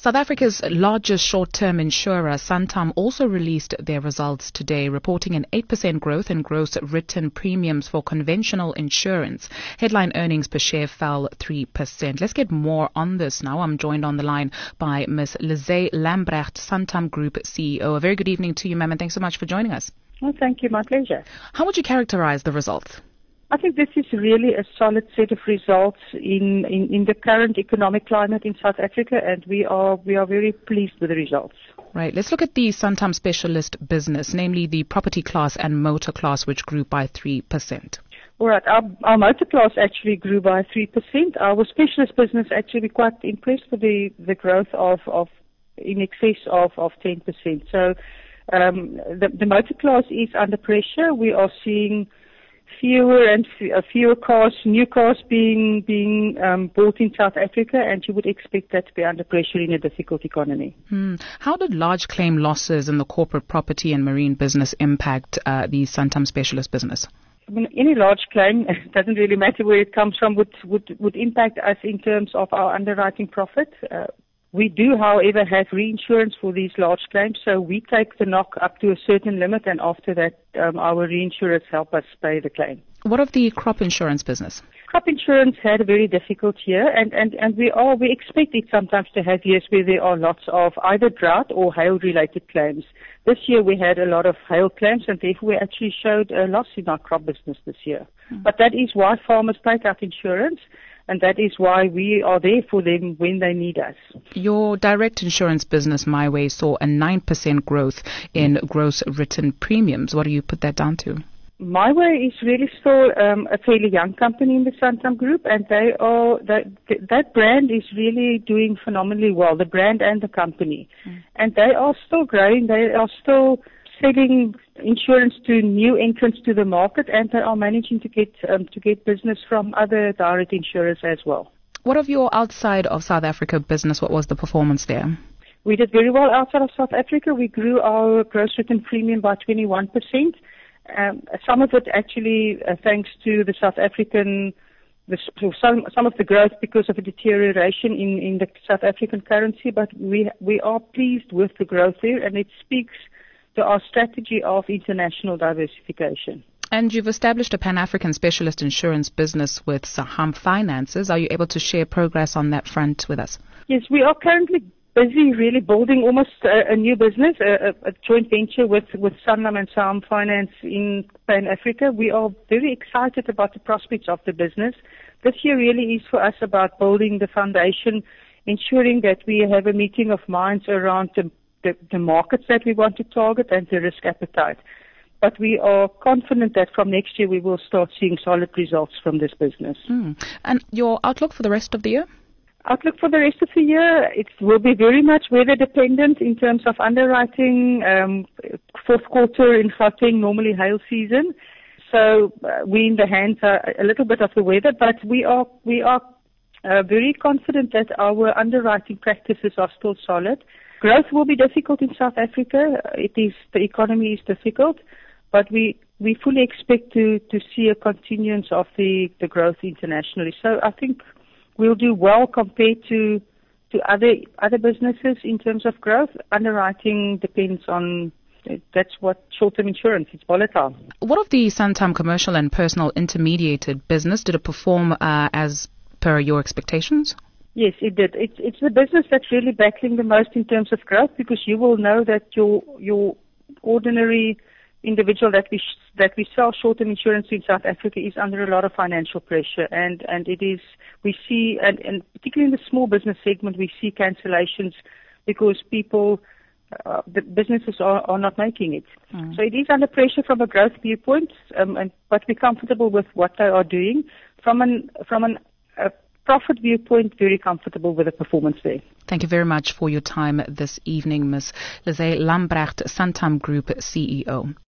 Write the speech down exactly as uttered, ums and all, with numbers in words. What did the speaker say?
South Africa's largest short-term insurer, Santam, also released their results today, reporting an eight percent growth in gross written premiums for conventional insurance. Headline earnings per share fell three percent. Let's get more on this now. I'm joined on the line by Miz Lizay Lambrecht, Santam Group C E O. A very good evening to you, ma'am, and thanks so much for joining us. Well, thank you. My pleasure. How would you characterize the results? I think this is really a solid set of results in, in, in the current economic climate in South Africa, and we are we are very pleased with the results. Right. Let's look at the Santam specialist business, namely the property class and motor class, which grew by three percent. All right. Our, our motor class actually grew by three percent. Our specialist business actually quite impressed with the, the growth of, of in excess of, of ten percent. So um, the, the motor class is under pressure. We are seeing fewer and f- fewer cars, new cars being being um, bought in South Africa, and you would expect that to be under pressure in a difficult economy. Hmm. How did large claim losses in the corporate property and marine business impact uh, the Santam specialist business? I mean, any large claim, it doesn't really matter where it comes from, would would, would impact us in terms of our underwriting profit. Uh, We do, however, have reinsurance for these large claims, so we take the knock up to a certain limit, and after that, um, our reinsurers help us pay the claim. What of the crop insurance business? Crop insurance had a very difficult year, and, and, and we are we expect it sometimes to have years where there are lots of either drought or hail-related claims. This year we had a lot of hail claims, and therefore we actually showed a loss in our crop business this year. Mm. But that is why farmers take out insurance, and that is why we are there for them when they need us. Your direct insurance business, MyWay, saw a nine percent growth in gross written premiums. What do you put that down to? MyWay is really still um, a fairly young company in the Santam Group, and they are that that brand is really doing phenomenally well, the brand and the company. Mm. And they are still growing. They are still selling insurance to new entrants to the market, and they are managing to get um, to get business from other direct insurers as well. What of your outside of South Africa business? What was the performance there? We did very well outside of South Africa. We grew our gross written premium by twenty-one percent. Um, some of it actually uh, thanks to the South African, the, some some of the growth because of a deterioration in, in the South African currency, but we we are pleased with the growth there, and it speaks to our strategy of international diversification. And you've established a Pan-African specialist insurance business with Saham Finances. Are you able to share progress on that front with us? Yes, we are currently busy really building almost a, a new business, a, a joint venture with, with Sanlam and Saham Finance in Pan-Africa. We are very excited about the prospects of the business. This year really is for us about building the foundation, ensuring that we have a meeting of minds around the The, the markets that we want to target and the risk appetite. But we are confident that from next year we will start seeing solid results from this business. Mm. And your outlook for the rest of the year? Outlook for the rest of the year, it will be very much weather dependent in terms of underwriting. Um, fourth quarter in Gauteng, normally hail season. So uh, we in the hands are a little bit of the weather, but we are, we are uh, very confident that our underwriting practices are still solid. Growth will be difficult in South Africa. It is the economy is difficult, but we, we fully expect to, to see a continuance of the, the growth internationally. So I think we'll do well compared to to other other businesses in terms of growth. Underwriting depends on that's what short-term insurance is volatile. What of the Santam commercial and personal intermediated business? Did it perform uh, as per your expectations? Yes, it did. It's it's the business that's really battling the most in terms of growth, because you will know that your your ordinary individual that we sh- that we sell short-term insurance in South Africa is under a lot of financial pressure, and and it is we see and, and particularly in the small business segment we see cancellations because people uh, the businesses are, are not making it. Mm. So it is under pressure from a growth viewpoint, um, and but we're comfortable with what they are doing from an from an uh, profit viewpoint, very comfortable with the performance there. Thank you very much for your time this evening, Miz Lizay Lambrecht, Santam Group C E O.